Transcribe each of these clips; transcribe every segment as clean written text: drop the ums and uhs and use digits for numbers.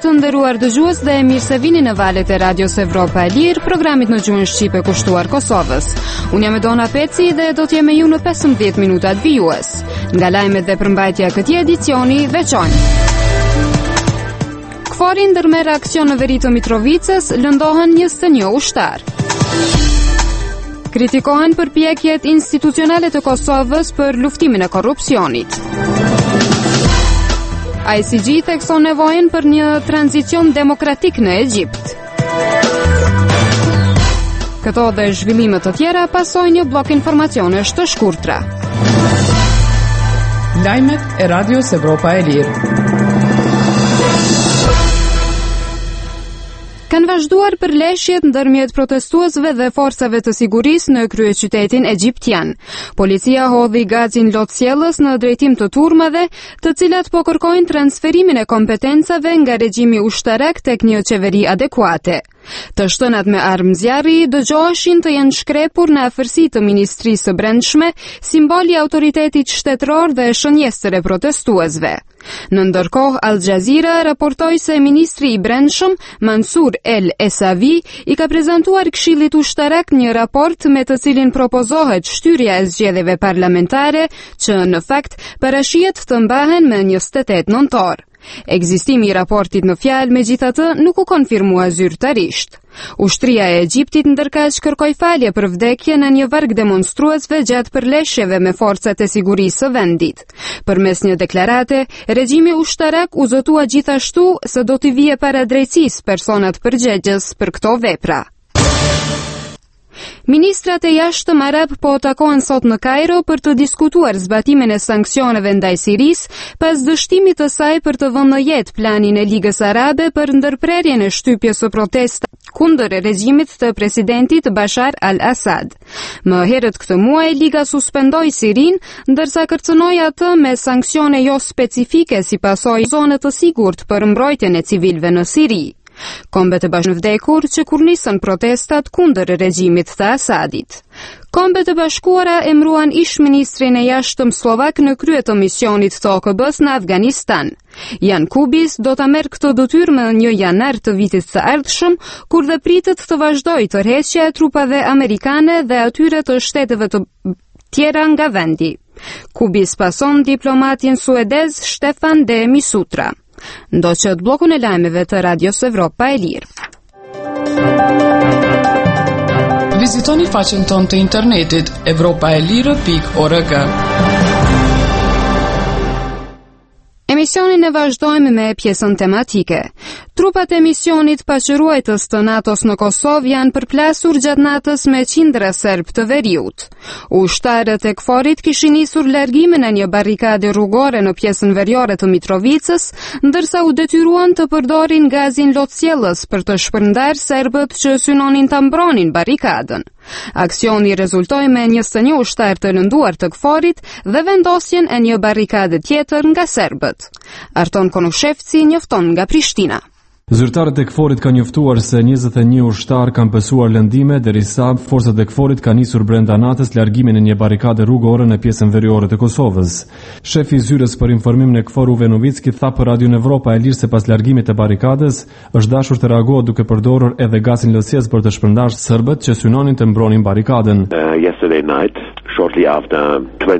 të nderuar dëgjues dhe mirë se vini në valët e Radios Evropa e Lirë, programit në gjuhën shqipe kushtuar Kosovës. Unë jam Edona Peci dhe do të jem me ju në 15 minutat vijues. Nga lajmet dhe përmbajtja këtij edicioni veçojnë. KFOR-i ndërmerr aksion në veri të Mitrovicës, lëndohen 21 ushtar. Kritikohen përpjekjet institucionale të Kosovës për luftimin e korrupsionit. ICG thekson nevojën për një tranzicion demokratik në Egjipt. Këto dhe zhvillimet të tjera pasoj një blok informacionesh të shkurtra. Lajmet e Radios Evropa e Lirë. Kanë vazhduar përleshjet ndërmjet protestuesve dhe forcave të sigurisë në kryeqytetin egjiptian. Policia hodhi gazin lotësjellës në drejtim të turmave, të cilat po kërkojnë transferimin e kompetencave nga regjimi ushtarak tek një qeveri adekuate. Të shtënat me armë zjarri dëgjoheshin të jenë shkrepur në afërsi të Ministrisë së Brendshme, simboli i autoritetit shtetëror dhe shënjestër e protestuesve. Në ndërkohë, Al Jazeera raportoi se ministri i Brendshëm, Mansur El Esavi, i ka prezantuar Këshillit Ushtarak një raport me të cilin propozohet shtyrja e zgjedhjeve parlamentare, që në fakt parashihet të mbahen me 28 nëntor. Ekzistimi i raportit në fjalë megjithatë nuk u konfirmua zyrtarisht. Ushtria e Egjiptit ndërkaq kërkoi falje për vdekjen e një varg demonstruesve gjatë përleshjeve me forcat e sigurisë së vendit. Përmes një deklarate, regjimi ushtarak u zotua gjithashtu se do t'i vije para drejtësisë personat përgjegjës për këto vepra. Ministrat e jashtëm arab po takohen sot në Kairo për të diskutuar zbatimin e sanksioneve ndaj Sirisë pas dështimit të saj për të vënë në jetë planin e Ligës Arabe për ndërprerjen e shtypjes së protestave kundër regjimit të presidentit Bashar al-Assad. Më herët këtë muaj Liga suspendoi Sirinë, ndërsa kërcënoi atë me sanksione jo specifike si pasojë zone të sigurt për mbrojtjen e civilëve në Siri. Kombet e Bashkuara që kur nisën protestat kundër regjimit të Asadit. Kombet e Bashkuara emëruan ish-ministrin e jashtëm slovak në krye të misionit të OKB-s në Afganistan. Jan Kubis do ta merr këtë detyrë më 1 janar të vitit të ardhshëm, kur dhe pritet të vazhdojë tërheqja e trupave amerikane dhe atyre të shteteve të tjera nga vendi. Kubis pason diplomatin suedez Stefan de Misutra. Ndoqët blokun e lajmeve të Radios Evropa e Lirë. Vizitoni faqen tonë të internetit evropaelire.org. Emisionin e vazhdojmë me pjesën tematike. Trupat e misionit paqëruajtës të NATO-s në Kosovë janë përplasur gjatë natës me qindra serb të veriut. Ushtarët e KFOR-it kishin nisur largimin e një barrikade rrugore në pjesën veriore të Mitrovicës, ndërsa u detyruan të përdorin gazin lotësjellës për të shpërndar serbët që synonin ta mbronin barrikadën. Aksioni rezultoi me 21 ushtar të lënduar të KFOR-it dhe vendosjen e një barrikade tjetër nga serbët. Arton Konushevci njofton nga Prishtina. Zyrtarët e KFOR-it kanë njoftuar se 21 ushtar kanë pësuar lëndime, derisa forcat e KFOR-it kanë nisur brenda natës largimin e një barrikade rrugore në pjesën veriore të Kosovës. Shefi i zyrës për informimin e KFOR Uve Novicki tha për Radion Evropa e Lirë se pas largimit të barrikades është dashur të reagohet duke përdorur edhe gazin lësjes për të shpërndarë serbët që synonin të mbronin barrikaden. Yesterday night, shortly after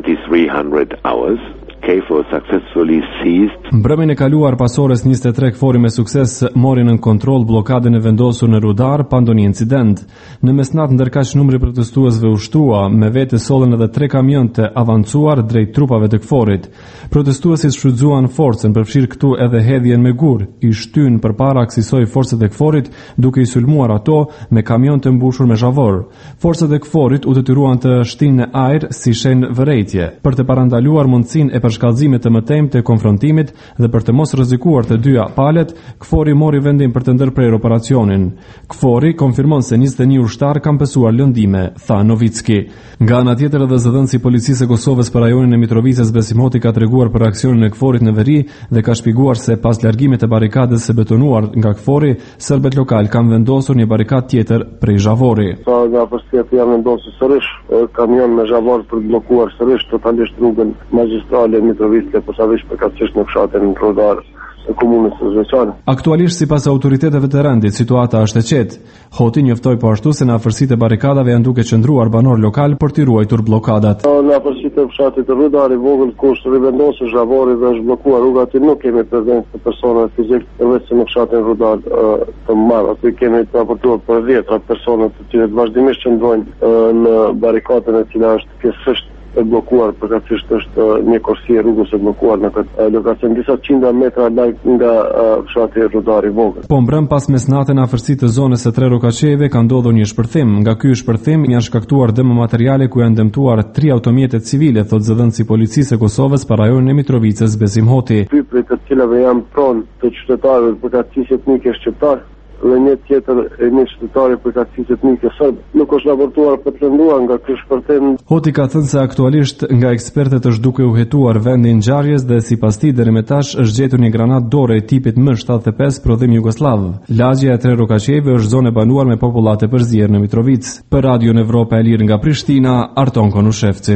2300 hours, KFOR successfully seized. Mbrëmjen e kaluar pas orës 23 KFOR-i me sukses mori në kontroll bllokadën e vendosur në rudar pa ndonjë incident. Në mesnatë ndërkaq numri protestuesve u shtua, me vete sollën edhe 3 kamion të avancuar drejt trupave të KFOR-it. Protestuesit shfrytzuan forcën, përfshir këtu edhe hedhjen me gur, i shtyn përpara aksisoi forcat e KFOR-it duke i sulmuar ato me kamion të mbushur me zhavor. Forcat e KFOR-it u detyruan të shtinë në ajër si shenjë vërejtje për të parandaluar mundësinë e shkallëzimit të mëtejmë të konfrontimit dhe për të mos rrezikuar të dyja palët, KFOR-i mori vendin për të ndërprer operacionin. KFOR-i konfirmon se 21 ushtar kanë pësuar lëndime, tha Novicki. Nga ana tjetër edhe zëdhënësi i Policisë së Kosovës për rajonin e Mitrovicës Besim Hoti ka treguar për aksionin e KFOR-it në veri dhe ka shpjeguar se pas largimit të barrikadës së betonuar nga KFOR-i, serbët lokal kanë vendosur një barrikadë tjetër prej zhavori. Nga përshtypja janë vendosur sërish kamion me zhavor për bllokuar sërish totalisht rrugën magjistrale Mitrovicë posaçërisht për kaqësh në fshatin Rodar. së komunës së Zveçanës. Aktualisht sipas autoriteteve të rendit, situata është e qetë. Hoti njoftoi po ashtu se në afërsitë e barrikadave janë duke qëndruar banor lokal për t'i ruajtur bllokadat. Në afërsitë e fshatit të Rudar i vogël ku është rivendosur zhavori dhe është bllokuar rruga, aty nuk kemi prezencë të personave fizik, vetëm në fshatin Rudar të madh. Aty kemi raportuar për 10 persona të cilët vazhdimisht qëndrojnë në barikadën e cila është pjesësisht e bllokuar, përkatësisht është një korsi e rrugës e bllokuar në këtë lokacion disa qindra metra larg nga fshati Rudar i vogël. Po mbrëm pas mesnatë në afërsitë të zonës së Tre Rokaqeve ka ndodhur një shpërthim. Nga ky shpërthim janë shkaktuar dëm materiale ku janë dëmtuar 3 automjete civile, thotë zëdhënësi policisë e Kosovës për rajonin e Mitrovicës Besim Hoti. Dy prej të cilave janë pronë të qytetarëve përkatësisë etnike shqiptar dhe një tjetër e një qytetari përkatësisë etnike serb. Nuk është raportuar për të lënduar nga ky shpërthim. Hoti ka thënë se aktualisht nga ekspertët është duke u hetuar vendi i ngjarjes dhe sipas tij deri më tash është gjetur një granat dore e tipit M75 prodhim jugosllav. Lagja e Tre Rokaqeve është zonë e banuar me popullate përzier në Mitrovicë. Për Radion Evropa e Lirë nga Prishtina, Arton Konushevci.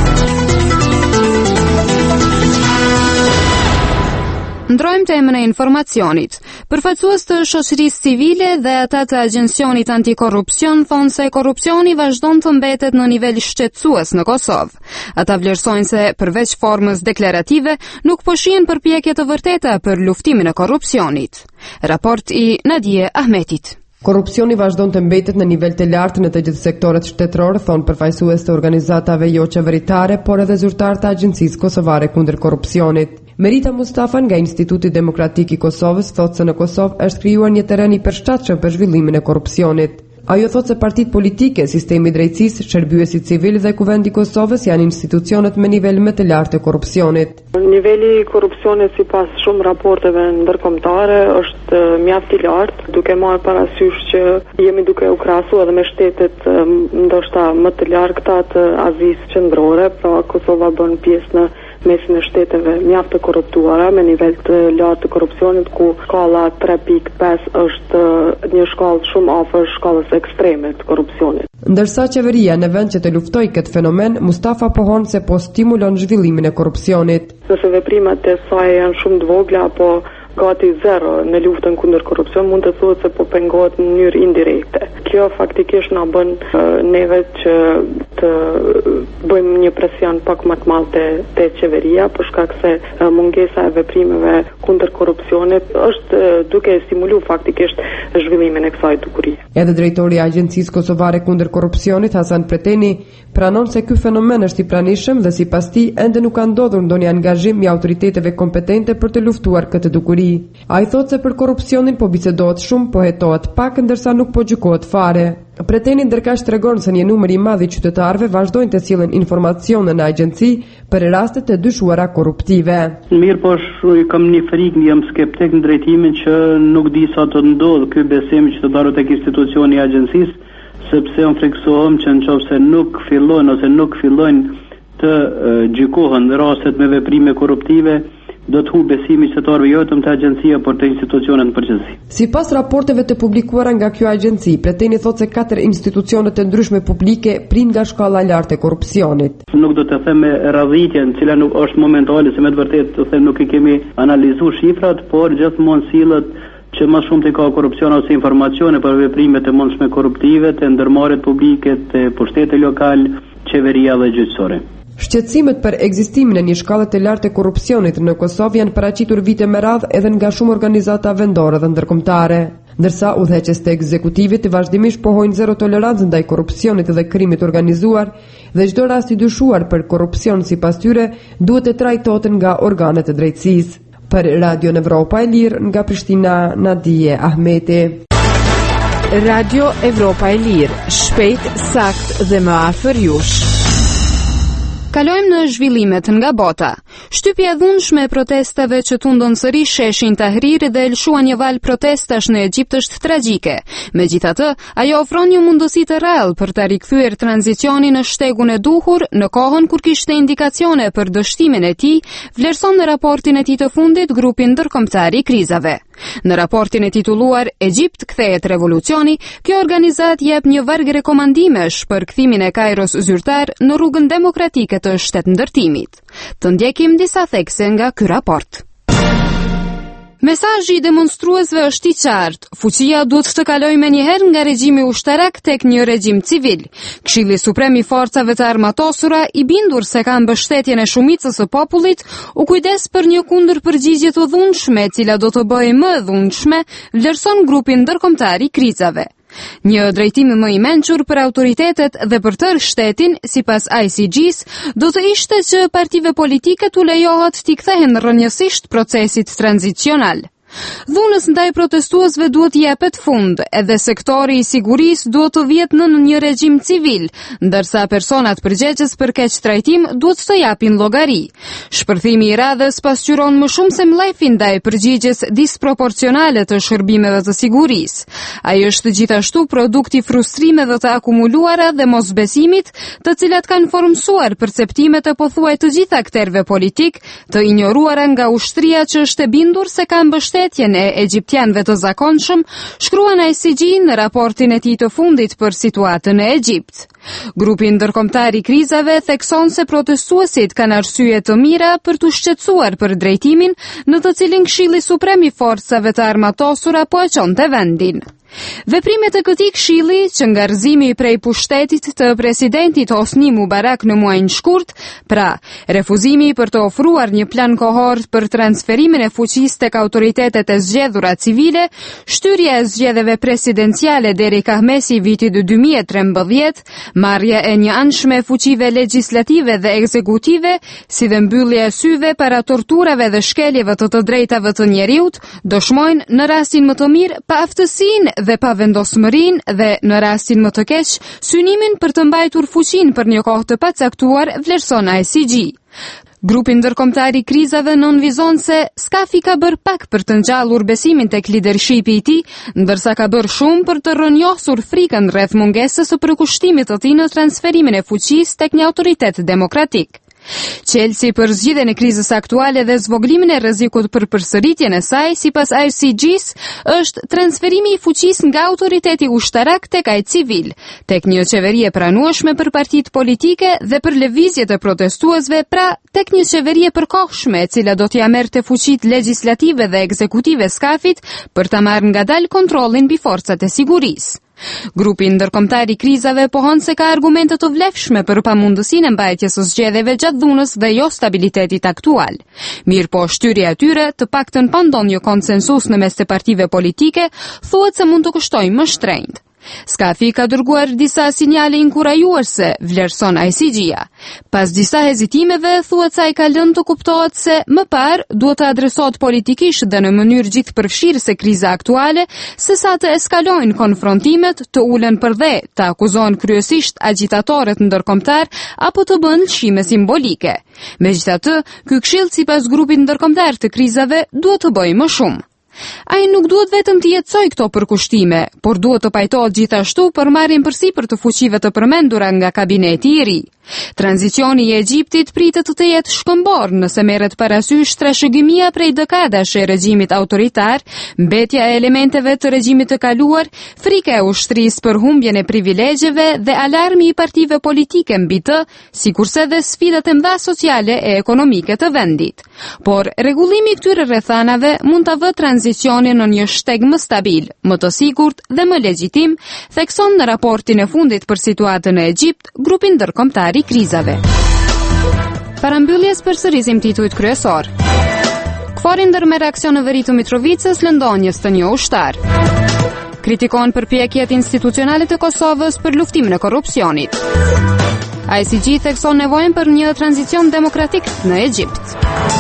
Ndrojmë temën e informacionit. Përfaqësues të shoqërisë civile dhe ata të agjencionit antikorrupsion thonë se korrupsioni vazhdon të mbetet në nivel shqetësues në Kosovë. Ata vlerësojnë se përveç formës deklarative nuk po shihen përpjekje të vërteta për luftimin e korrupsionit. Raport i Nadije Ahmetit. Korrupsioni vazhdon të mbetet në nivel të lartë në të gjithë sektorët shtetëror, thonë përfaqësues të organizatave jo qeveritare, por edhe zyrtar të Agjencisë Kosovare kundër korrupsionit. Merita Mustafa nga Instituti Demokratik i Kosovës thotë se në Kosovë është krijuar një terren i përshtatshëm për zhvillimin e korrupsionit. Ajo thotë se partitë politike, sistemi i drejtësisë, shërbyesi civil dhe Kuvendi i Kosovës janë institucionet me nivel më të lartë të korrupsionit. Niveli i korrupsionit sipas shumë raporteve ndërkombëtare është mjaft i lartë, duke marrë parasysh që jemi duke u krahasuar edhe me shtetet ndoshta më të largëta të Azisë Qendrore, pra Kosova bën pjesë në mesin e shteteve mjaft të korruptuara me nivel të lartë të korrupsionit, ku skala 3.5 është një shkallë shumë afër shkallës ekstreme të korrupsionit. Ndërsa qeveria në vend që të luftojë këtë fenomen, Mustafa pohon se po stimulon zhvillimin e korrupsionit. Nëse veprimet e saj janë shumë të vogla apo gati zero në luftën kundër korrupsion, mund të thuhet se po pengohet në mënyrë indirekte. Kjo faktikisht na bën neve që të bëjmë një presion pak më të madh te qeveria, për shkak se mungesa e veprimeve kundër korrupsionit është duke stimuluar faktikisht zhvillimin e kësaj dukurie. Edhe drejtori i Agjencisë Kosovare kundër korrupsionit, Hasan Preteni, pranon se ky fenomen është i pranishëm dhe sipas tij ende nuk ka ndodhur ndonjë angazhim i autoriteteve kompetente për të luftuar këtë dukuri. Ai thotë se për korrupsionin po bisedohet shumë, po hetohet pak, ndërsa nuk po gjykohet fare. Preteni ndërkaq tregon se një numër i madh i qytetarëve vazhdojnë të sillen informacione në agjenci për raste të dyshuara korruptive. Mirë, po kam një frikë, jam skeptik në drejtimin që nuk di sa të ndodh ky besim qytetarëve tek institucioni i agjencisë, sepse unë friksohem që nëse nuk fillojnë të gjykohen rastet me veprime korruptive, do të humbë besimi i qytetarëve jo vetëm te agjencia, por te institucionet në përgjithësi. Sipas raporteve të publikuara nga kjo agjenci, Preteni thotë se 4 institucione të ndryshme publike prind nga shkalla e lartë e korrupsionit. Nuk do të them me radhitjen, e cila nuk është momentale, se me të vërtetë të them nuk i kemi analizuar shifrat, por gjithmonë sillet që më shumë të ka korrupsion ose informacione për veprimet e mundshme korruptive të ndërmarrjet publike, të pushtetit lokal, qeveria dhe gjyqësore. Shqetësimet për ekzistimin e një shkallë të lartë të korrupsionit në Kosovë janë paraqitur vite me radhë edhe nga shumë organizata vendore dhe ndërkombëtare, ndërsa udhëheqës të ekzekutivit vazhdimisht pohojnë zero tolerancë ndaj korrupsionit dhe krimit organizuar dhe çdo rast i dyshuar për korrupsion sipas tyre duhet të trajtohet nga organet e drejtësisë. Për Radio Evropa e Lirë nga Prishtina, Nadije Ahmeti. Radio Evropa e Lirë, shpejt, sakt dhe më afër jush. Kalojmë në zhvillimet nga bota. Shtypja e dhunshme e protestave që tundon sërish sheshin Tahrir dhe lëshua një val protestash në Egjipt është tragjike. Megjithatë, ajo ofron një mundësi të rrallë për ta rikthyer tranzicionin në shtegun e duhur në kohën kur kishte indikacione për dështimin e tij, vlerëson në raportin e tij të fundit grupi ndërkombëtar i krizave. Në raportin e titulluar Egjipt kthehet revolucioni, kjo organizat jep një varg rekomandimesh për kthimin e Kairos zyrtar në rrugën demokratike të shtetëndërtimit. Të ndjekim disa thekse nga ky raport. Mesazhi i demonstruesve është i qartë. Fuqia duhet të kalojë menjëherë nga regjimi ushtarak tek një regjim civil. Këshilli Suprem i Forcave të Armatosura, i bindur se ka mbështetjen e shumicës së popullit, u kujdes për një kundërpërgjigje të dhunshme, e cila do të bëjë më dhunshme, vlerëson grupin ndërkombëtar i krizave. Një drejtim më i mençur për autoritetet dhe për tërë shtetin, sipas ICG-s, do të ishte që partive politike t'u lejohet t'i kthehen rrënjësisht procesit tranzicional. Dhunës ndaj protestuesve duhet jepet fund, edhe sektori i sigurisë duhet të vjet në një regjim civil, ndërsa personat përgjegjës për keq trajtim duhet të japin llogari. Shpërthimi i radhës pasqyron më shumë se mlefi ndaj përgjigjes disproporcionale të shërbimeve të sigurisë. Ai është gjithashtu produkt i frustrimeve të akumuluara dhe mosbesimit, të cilat kanë formsuar perceptimet e pothuaj të gjitha akterëve politik, të injoruara nga ushtria që është e bindur se ka mbështetjen e egjiptianëve të zakonshëm, shkruan ICG në raportin e tij të fundit për situatën e Egjipt. Grupi ndërkombëtar i krizave thekson se protestuesit kanë arsye të mira për t'u shqetësuar për drejtimin në të cilin Këshilli Suprem i Forcave të Armatosura po e çonte vendin. Veprimet e këtij këshilli, që nga rrëzimi prej pushtetit të presidentit Hosni Mubarak në muajin shkurt, pra refuzimi për të ofruar një plan kohor për transferimin e fuqisë tek autoritetet e zgjedhura civile, shtyrja e zgjedhjeve presidenciale deri Kahmesi vitit 2013, marrja e një anshme fuqive legjislative dhe ekzekutive, si dhe mbyllja e syve para torturave dhe shkeljeve të drejtave të njeriut, dëshmojnë në rastin më të mirë pa aftësinë dhe pa vendosmërinë dhe në rastin më të keq, synimin për të mbajtur fuqinë për një kohë të pacaktuar, vlerëson ICG. Grupi ndërkombëtar i krizave nënvizon se Skafi ka bërë pak për të ngjallur besimin tek leadershipi i tij, ndërsa ka bërë shumë për të rrënjosur frikën rreth mungesës së përkushtimit të tij në transferimin e fuqisë tek një autoritet demokratik. Qelsi për zgjidhjen e krizës aktuale dhe zvoglimin e rrezikut për përsëritjen e saj, sipas ICG-s, është transferimi i fuqisë nga autoriteti ushtarak tek ai civil, tek një qeveri e pranueshme për partitë politike dhe për lëvizjet e protestuesve, pra tek një qeveri e përkohshme, e cila do t'ia merrte fuqitë legjislative dhe ekzekutive Skafit për ta marrë ngadalë kontrollin mbi forcat e sigurisë. Grupi ndërkombëtar i krizave pohon se ka argumente të vlefshme për pamundësinë e mbajtjes së zgjedhjeve gjatë dhunës dhe jo stabilitetit aktual. Mirëpo shtyrja e tyre, të paktën pa ndonjë konsensus në mes të partive politike, thuhet se mund të kushtojë më shtrenjtë. Skafi ka dërguar disa sinjale inkurajuese, vlerëson ICG-ja. Pas disa hezitimeve, thuhet se ai ka lënë të kuptohet se më parë duhet të adresohet politikisht dhe në mënyrë gjithëpërfshirëse kriza aktuale, sesa të eskalojnë konfrontimet, të ulen përdhe, të akuzohen kryesisht agitatorët ndërkombëtar apo të bënë lëshime simbolike. Megjithatë, ky këshill sipas grupit ndërkombëtar të krizave duhet të bëjë më shumë. Ai nuk duhet vetëm të jetësoj këto përkushtime, por duhet të pajtohet gjithashtu për marrjen përsipër të fuqive të përmendura nga kabineti i ri. Tranzicioni i Egjiptit pritet të jetë shkëmbor nëse merret parasysh trashëgimia prej dekadash e regjimit autoritar, mbetja e elementeve të regjimit të kaluar, frika e ushtrisë për humbjen e privilegjeve dhe alarmi i partive politike mbi të, sikurse dhe sfidat e mëdha sociale e ekonomike të vendit. Por rregullimi i këtyre rrethanave mund ta vë tranzicionin në një shteg më stabil, më të sigurt dhe më legjitim, thekson në raportin e fundit për situatën e Egjipt grupi ndërkombëtar i krizave. Parambyljes përsërisim titujt kryesor. KFOR-i ndërmerr reaksion në veri të Mitrovicës lëndonjës të një ushtar. Kritikon përpjekjet institucionale të Kosovës për luftimin e korrupsionit. ICG thekson nevojën për një tranzicion demokratik në Egjipt.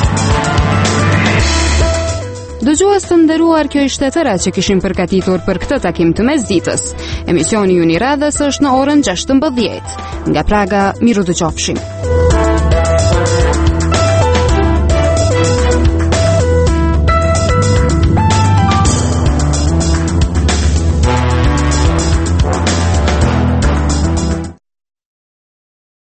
Dëgjues të nderuar, kjo ishte tëra që kishim përgatitur për këtë takim të mesditës. Emisioni ju i radhës është në orën 16. Nga Praga, miru dëgjofshim.